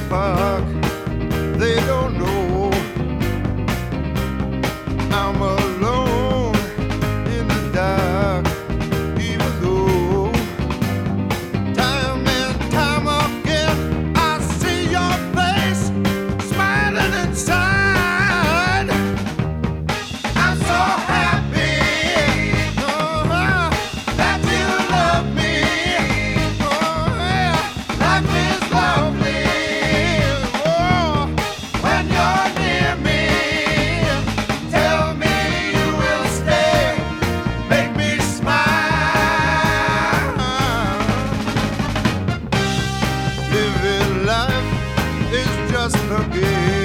fuck. They don't know I'm alone in the dark, even though time and time again I see your face smiling inside. I'm so happy that you love me. Oh, yeah. Life is lovely when you're near me. Tell me you will stay, make me smile. Living life is just a game.